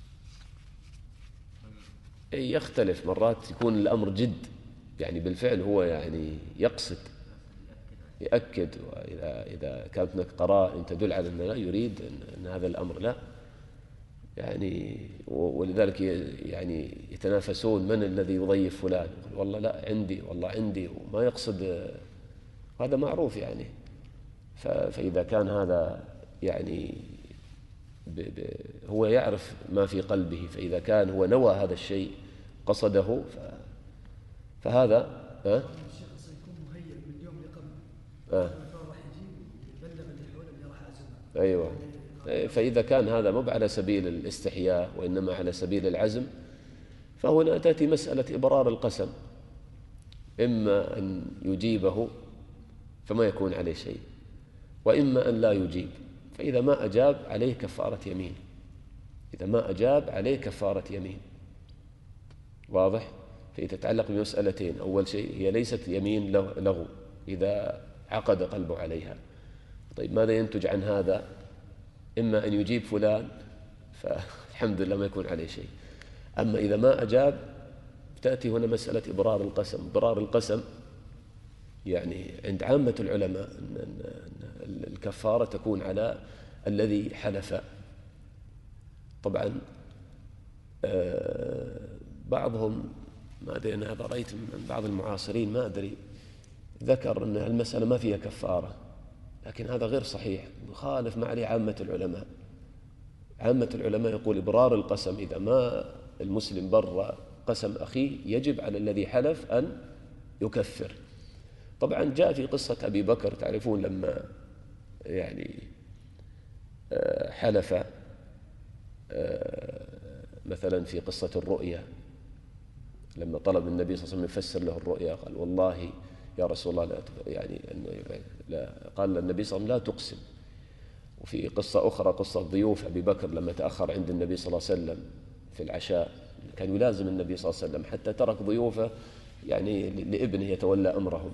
[SPEAKER 2] يختلف، مرات يكون الأمر جد، يعني بالفعل هو يعني يقصد يأكد، وإذا إذا كانت هناك قرائن تدل على أنه لا يريد أن, أن هذا الأمر لا يعني، ولذلك يعني يتنافسون من الذي يضيف فلان، والله لا عندي والله عندي، وما يقصد، هذا معروف يعني. فإذا كان هذا يعني ب ب هو يعرف ما في قلبه، فإذا كان هو نوى هذا الشيء قصده فهذا ها
[SPEAKER 4] الشخص يكون مهيئ من اليوم اللي قبل،
[SPEAKER 2] آه.
[SPEAKER 4] راح يجيب يبلغ اللي حوله اللي راح يعزمه.
[SPEAKER 2] أيوة. فإذا كان هذا مو على سبيل الاستحياء وإنما على سبيل العزم، فهنا تأتي مسألة إبرار القسم، إما أن يجيبه فما يكون عليه شيء، وإما أن لا يجيب، فإذا ما أجاب عليه كفارة يمين، إذا ما أجاب عليه كفارة يمين. واضح؟ فيتتعلق بمسألتين، أول شيء هي ليست يمين لغو إذا عقد قلبه عليها. طيب ماذا ينتج عن هذا؟ إما أن يجيب فلان فالحمد لله ما يكون عليه شيء، أما إذا ما أجاب تأتي هنا مسألة إبرار القسم. إبرار القسم يعني عند عامة العلماء أن الكفارة تكون على الذي حلف. طبعا بعضهم ما أدري، أنا هذا رأيت من بعض المعاصرين ما أدري، ذكر أن المسألة ما فيها كفارة، لكن هذا غير صحيح، مخالف ما عليه عامة العلماء. عامة العلماء يقول إبرار القسم، إذا ما المسلم بر قسم أخيه يجب على الذي حلف أن يكفر. طبعا جاء في قصة أبي بكر، تعرفون لما يعني حلف مثلا في قصة الرؤيا، لما طلب النبي صلى الله عليه وسلم يفسر له الرؤيا، قال والله يا رسول الله لا يعني لا، قال النبي صلى الله عليه وسلم لا تقسم. وفي قصة أخرى قصة ضيوف أبي بكر لما تأخر عند النبي صلى الله عليه وسلم في العشاء، كان يلازم النبي صلى الله عليه وسلم حتى ترك ضيوفه يعني لابنه يتولى أمرهم،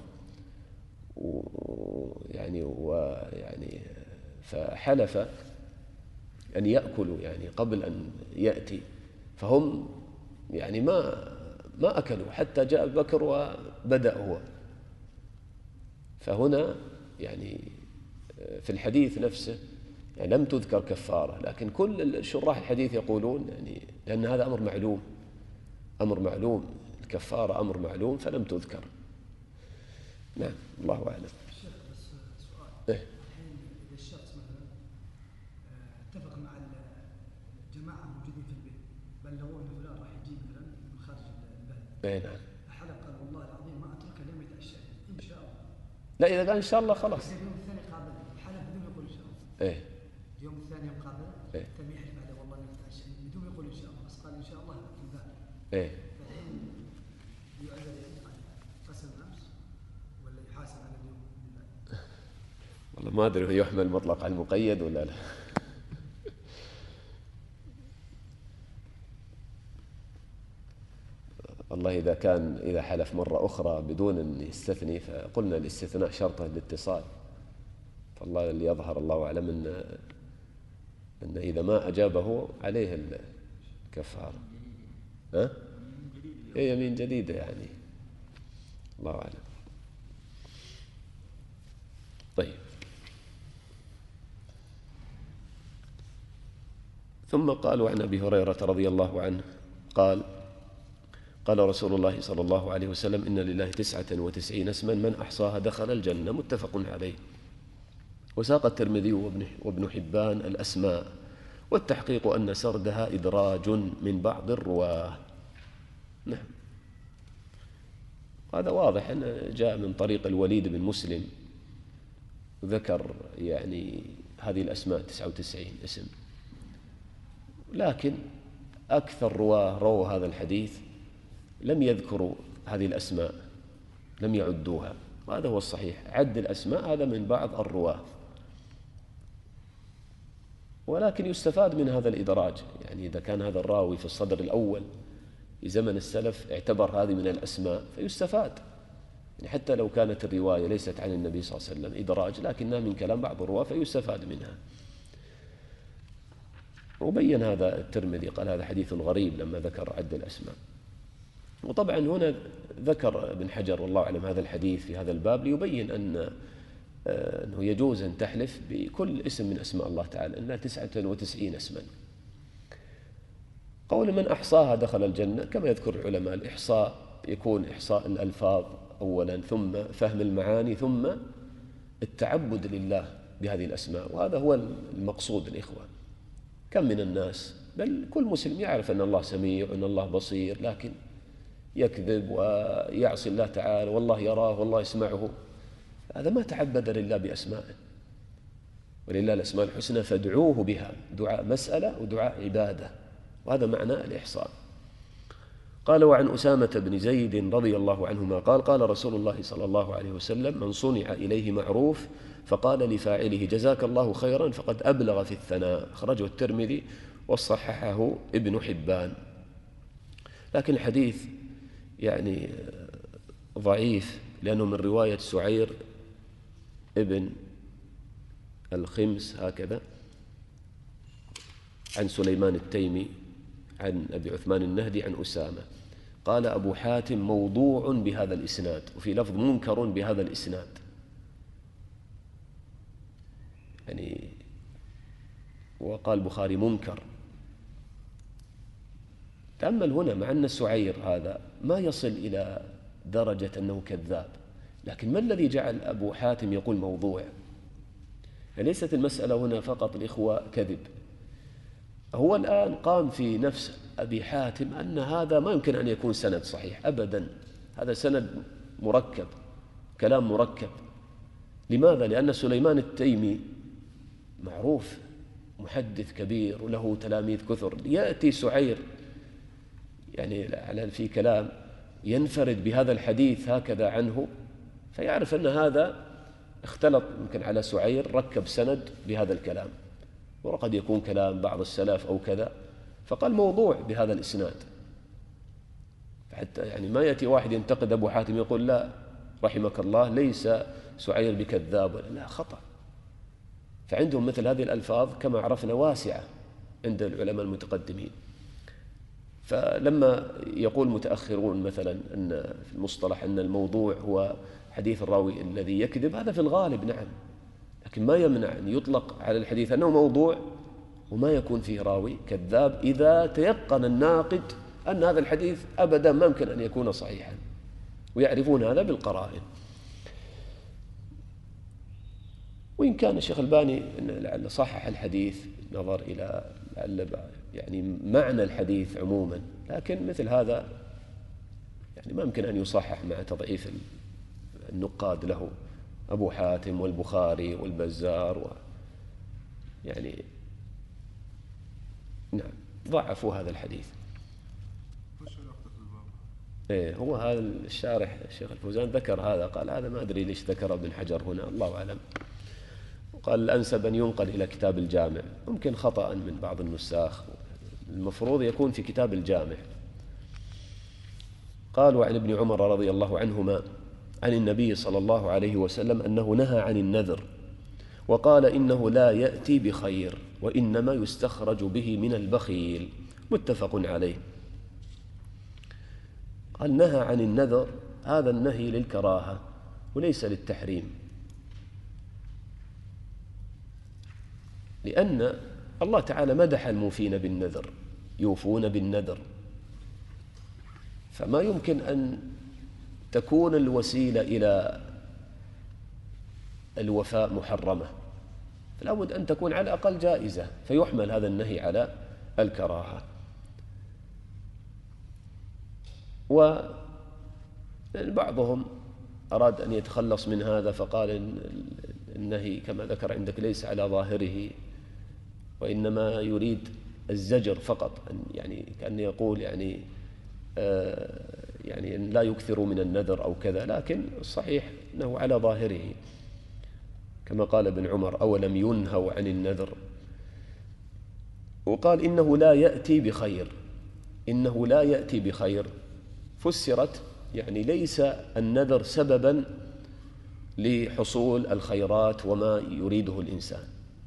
[SPEAKER 2] ويعني ويعني فحلف أن يأكلوا يعني قبل أن يأتي، فهم يعني ما ما أكلوا حتى جاء أبو بكر وبدأ هو. فهنا يعني في الحديث نفسه يعني لم تذكر كفارة، لكن كل شراح الحديث يقولون يعني لأن هذا أمر معلوم، أمر معلوم، الكفارة أمر معلوم فلم تذكر. نعم، الله أعلم.
[SPEAKER 4] شيخ بس سؤال،
[SPEAKER 2] إيه؟
[SPEAKER 4] الحين إذا الشخص مثلا اتفق مع الجماعة موجودين في البيت، بلغوه أن فلان راح يجي مثلا من خارج البلد،
[SPEAKER 2] إيه نعم.
[SPEAKER 4] حلف قال والله العظيم ما أتركه لين يتعشى إن شاء الله.
[SPEAKER 2] لا إذا قال إن شاء الله خلاص.
[SPEAKER 4] اليوم الثاني قابل حلف بدون يقول إن شاء الله.
[SPEAKER 2] إيه.
[SPEAKER 4] اليوم الثاني يوم قابل
[SPEAKER 2] إيه.
[SPEAKER 4] تم يحلف عليه والله لن يتعشى بدون يقول إن شاء الله، بس قال إن شاء الله في البال.
[SPEAKER 2] إيه.
[SPEAKER 4] فالحين يعذر يعني قسم أمس ولا يحاسب على اليوم؟
[SPEAKER 2] والله ما أدري هو يحمل مطلق على المقيد ولا لا. والله إذا كان إذا حلف مرة أخرى بدون أن يستثني، فقلنا الاستثناء شرطه الاتصال، فالله اللي يظهر الله أعلم أن أن إذا ما أجابه عليه الكفارة. ها؟ هي يمين جديدة يعني، الله أعلم. طيب، ثم قالوا عن أبي هريرة رضي الله عنه قال قال رسول الله صلى الله عليه وسلم إن لله تسعة وتسعين اسما من أحصاها دخل الجنة، متفق عليه. وساق الترمذي وابن حبان الأسماء والتحقيق أن سردها إدراج من بعض الرواه. نعم، هذا واضح أنه جاء من طريق الوليد بن مسلم، ذكر يعني هذه الأسماء تسعة وتسعين اسم، لكن أكثر رواه رووا هذا الحديث لم يذكروا هذه الأسماء، لم يعدوها، وهذا هو الصحيح. عد الأسماء هذا من بعض الرواه، ولكن يستفاد من هذا الإدراج. يعني إذا كان هذا الراوي في الصدر الأول في زمن السلف اعتبر هذه من الأسماء فيستفاد، يعني حتى لو كانت الرواية ليست عن النبي صلى الله عليه وسلم إدراج، لكنها من كلام بعض الرواه فيستفاد منها. وبين هذا الترمذي قال هذا حديث غريب لما ذكر عد الأسماء. وطبعا هنا ذكر ابن حجر والله أعلم هذا الحديث في هذا الباب ليبين أن أنه يجوز أن تحلف بكل اسم من أسماء الله تعالى، إنها تسعة وتسعين اسما. قول من أحصاها دخل الجنة، كما يذكر العلماء الإحصاء يكون إحصاء الألفاظ أولا، ثم فهم المعاني، ثم التعبد لله بهذه الأسماء، وهذا هو المقصود الإخوة. كم من الناس، بل كل مسلم يعرف أن الله سميع وأن الله بصير، لكن يكذب ويعصي الله تعالى، والله يراه والله يسمعه، هذا ما تعبد لله بأسمائه. ولله الأسماء الحسنى فادعوه بها، دعاء مسألة ودعاء عبادة، وهذا معنى الإحصاء. قال وعن أسامة بن زيد رضي الله عنهما قال قال رسول الله صلى الله عليه وسلم من صنع إليه معروف فقال لفاعله جزاك الله خيرا فقد أبلغ في الثناء، أخرجه الترمذي وصححه ابن حبان. لكن الحديث يعني ضعيف لأنه من رواية سعير ابن الخمس هكذا عن سليمان التيمي عن أبي عثمان النهدي عن أسامة. قال أبو حاتم موضوع بهذا الإسناد، وفي لفظ منكر بهذا الإسناد. يعني وقال البخاري منكر. تأمل هنا، مع أن سعير هذا ما يصل إلى درجة أنه كذاب، لكن ما الذي جعل أبو حاتم يقول موضوع؟ يعني ليست المسألة هنا فقط الإخوة كذب، هو الآن قام في نفس أبي حاتم أن هذا ما يمكن أن يكون سند صحيح أبدا، هذا سند مركب، كلام مركب. لماذا؟ لأن سليمان التيمي معروف محدث كبير وله تلاميذ كثر، يأتي سعير يعني على في كلام ينفرد بهذا الحديث هكذا عنه، فيعرف أن هذا اختلط يمكن على سعير، ركب سند بهذا الكلام، وقد يكون كلام بعض السلف أو كذا، فقال موضوع بهذا الإسناد. حتى يعني ما يأتي واحد ينتقد أبو حاتم يقول لا رحمك الله ليس سعير بكذاب، لا، خطأ. فعندهم مثل هذه الألفاظ كما عرفنا واسعة عند العلماء المتقدمين. فلما يقول متأخرون مثلا أن في المصطلح أن الموضوع هو حديث الراوي الذي يكذب، هذا في الغالب نعم، لكن ما يمنع أن يطلق على الحديث أنه موضوع وما يكون فيه راوي كذاب إذا تيقن الناقد أن هذا الحديث أبدا ما يمكن أن يكون صحيحا، ويعرفون هذا بالقرائن. وإن كان الشيخ الباني لعل صحح الحديث نظر إلى لعل يعني معنى الحديث عموما، لكن مثل هذا يعني ما يمكن أن يصحح مع تضعيف النقاد له، أبو حاتم والبخاري والبزار و يعني نعم ضعفوا هذا الحديث. إيه هو هذا الشارح الشيخ الفوزان ذكر هذا، قال هذا ما أدري ليش ذكر ابن حجر هنا، الله أعلم. قال الأنسب أن ينقل إلى كتاب الجامع، ممكن خطأ من بعض النساخ، المفروض يكون في كتاب الجامع. قال وعن ابن عمر رضي الله عنهما عن النبي صلى الله عليه وسلم أنه نهى عن النذر، وقال إنه لا يأتي بخير وإنما يستخرج به من البخيل، متفق عليه. قال نهى عن النذر، هذا النهي للكراهة وليس للتحريم، لأن الله تعالى مدح الموفين بالنذر، يوفون بالنذر، فما يمكن أن تكون الوسيلة إلى الوفاء محرمة، فلا بد أن تكون على الأقل جائزة، فيحمل هذا النهي على الكراهة. وبعضهم أراد أن يتخلص من هذا فقال إن النهي كما ذكر عندك ليس على ظاهره، وإنما يريد الزجر فقط، يعني كأن يقول يعني آه يعني أن لا يكثروا من النذر أو كذا، لكن الصحيح أنه على ظاهره كما قال ابن عمر: أولم ينهوا عن النذر. وقال إنه لا يأتي بخير، إنه لا يأتي بخير فسرت يعني ليس النذر سببا لحصول الخيرات وما يريده الإنسان.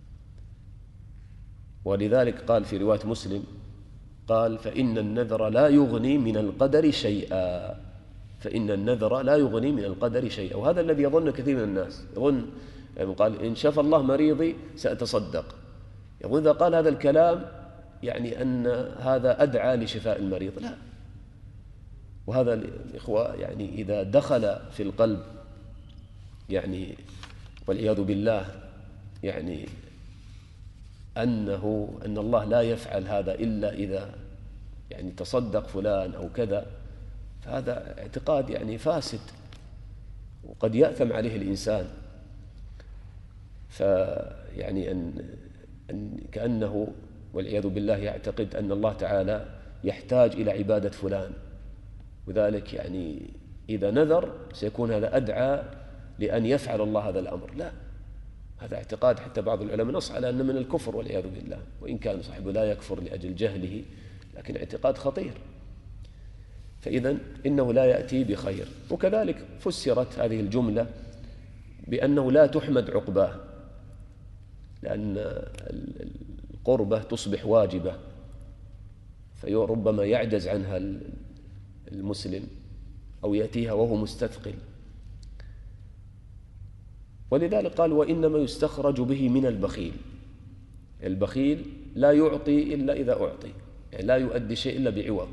[SPEAKER 2] ولذلك قال في رواية مسلم قال: فإن النذر لا يغني من القدر شيئا، فإن النذر لا يغني من القدر شيئا. وهذا الذي يظن كثير من الناس، يظن يعني قال: إن شفى الله مريضي سأتصدق، يظن إذا قال هذا الكلام يعني أن هذا أدعى لشفاء المريض. لا، وهذا الإخوة يعني إذا دخل في القلب يعني والعياذ بالله يعني أنه أن الله لا يفعل هذا إلا إذا يعني تصدق فلان أو كذا، فهذا اعتقاد يعني فاسد وقد يأثم عليه الإنسان. فيعني أن, أن كأنه والعياذ بالله يعتقد أن الله تعالى يحتاج إلى عبادة فلان، وذلك يعني إذا نذر سيكون هذا أدعى لأن يفعل الله هذا الأمر. لا، هذا اعتقاد حتى بعض العلماء نص على أنه من الكفر والعياذ بالله، وإن كان صاحبه لا يكفر لأجل جهله، لكن اعتقاد خطير. فإذا إنه لا يأتي بخير. وكذلك فسرت هذه الجملة بأنه لا تحمد عقباه، لأن القربة تصبح واجبة فربما يعجز عنها المسلم أو يأتيها وهو مستثقل. ولذلك قال: وإنما يستخرج به من البخيل. البخيل لا يعطي إلا إذا أعطي، يعني لا يؤدي شيء إلا بعوض.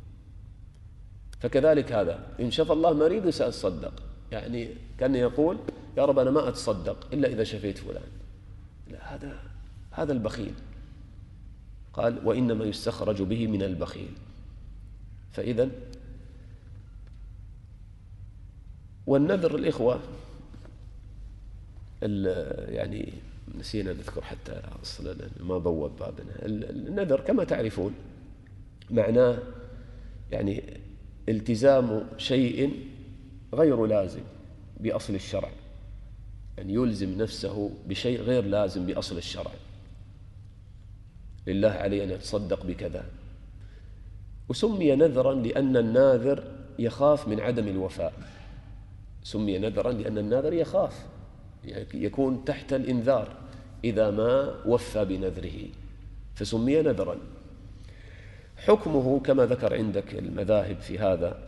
[SPEAKER 2] فكذلك هذا إن شفى الله مريض سأتصدق، يعني كان يقول: يا رب أنا ما أتصدق إلا إذا شفيت فلان. لا، هذا هذا البخيل. قال: وإنما يستخرج به من البخيل. فإذا والنذر الإخوة يعني نسينا نذكر حتى أصلا ما بوب بابنا. النذر كما تعرفون معناه يعني التزام شيء غير لازم بأصل الشرع، يعني يلزم نفسه بشيء غير لازم بأصل الشرع. لله عليه أن يتصدق بكذا. وسمي نذرا لأن الناذر يخاف من عدم الوفاء. سمي نذرا لأن الناذر يخاف يكون تحت الإنذار إذا ما وفى بنذره، فسمي نذرا. حكمه كما ذكر عندك المذاهب في هذا،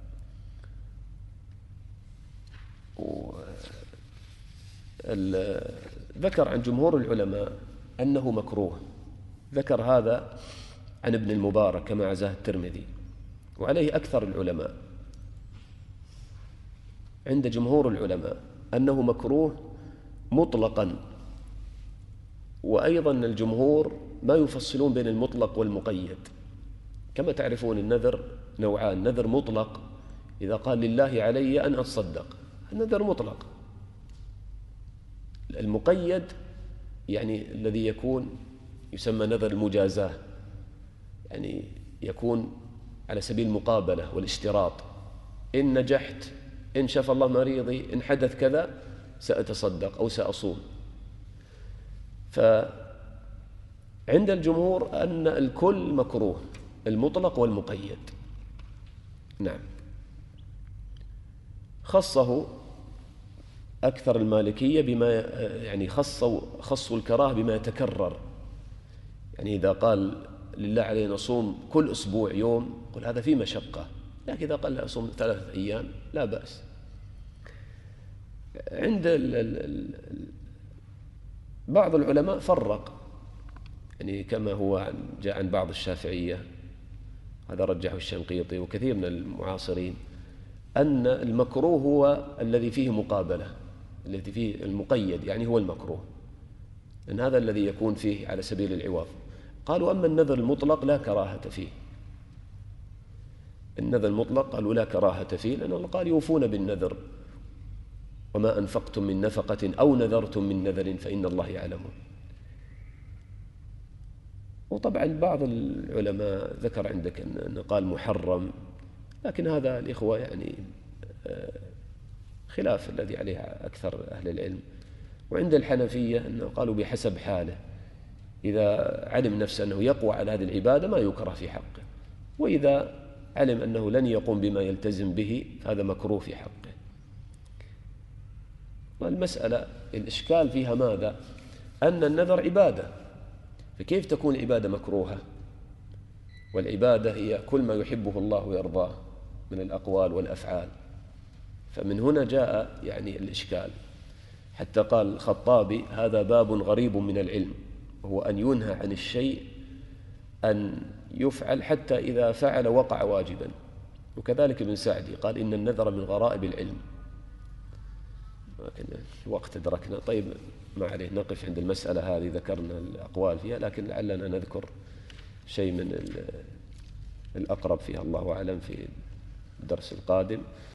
[SPEAKER 2] ذكر عن جمهور العلماء أنه مكروه. ذكر هذا عن ابن المبارك كما عزاه الترمذي، وعليه أكثر العلماء. عند جمهور العلماء أنه مكروه مطلقا. وأيضا الجمهور ما يفصلون بين المطلق والمقيد. كما تعرفون النذر نوعان: نذر مطلق إذا قال لله علي أن أتصدق، النذر مطلق. المقيد يعني الذي يكون يسمى نذر المجازاة، يعني يكون على سبيل المقابلة والاشتراط: إن نجحت، إن شفى الله مريضي، إن حدث كذا سأتصدق أو سأصوم. فعند الجمهور أن الكل مكروه، المطلق والمقيد. نعم. خصه أكثر المالكية بما يعني خصوا خصوا الكراهة بما يتكرر. يعني إذا قال لله علينا نصوم كل أسبوع يوم، قل هذا فيه مشقة، لكن إذا قال أصوم ثلاثة أيام لا بأس. عند ال ال بعض العلماء فرق، يعني كما هو جاء عن بعض الشافعية، هذا رجحه الشنقيطي وكثير من المعاصرين، أن المكروه هو الذي فيه مقابلة، الذي فيه المقيد يعني هو المكروه. لأن هذا الذي يكون فيه على سبيل العوض. قالوا أما النذر المطلق لا كراهة فيه، النذر المطلق قالوا لا كراهة فيه، لأن الله قال يوفون بالنذر، وما أنفقتم من نفقة أو نذرتم من نذر فإن الله يعلمه. وطبعا بعض العلماء ذكر عندك أنه قال محرم، لكن هذا الإخوة يعني خلاف الذي عليه أكثر أهل العلم. وعند الحنفية أنه قالوا بحسب حاله، إذا علم نفسه أنه يقوى على هذه العبادة ما يكره في حقه، وإذا علم أنه لن يقوم بما يلتزم به فهذا مكروه في حقه. والمسألة الإشكال فيها ماذا؟ أن النذر عبادة، فكيف تكون عبادة مكروهة؟ والعبادة هي كل ما يحبه الله ويرضاه من الأقوال والأفعال. فمن هنا جاء يعني الإشكال، حتى قال الخطابي هذا باب غريب من العلم، وهو أن ينهى عن الشيء أن يفعل حتى إذا فعل وقع واجبا. وكذلك ابن سعدي قال إن النذر من غرائب العلم. لكن الوقت أدركنا، طيب ما عليه نقف عند المسألة هذه، ذكرنا الأقوال فيها، لكن لعلنا نذكر شيء من الأقرب فيها الله أعلم في الدرس القادم.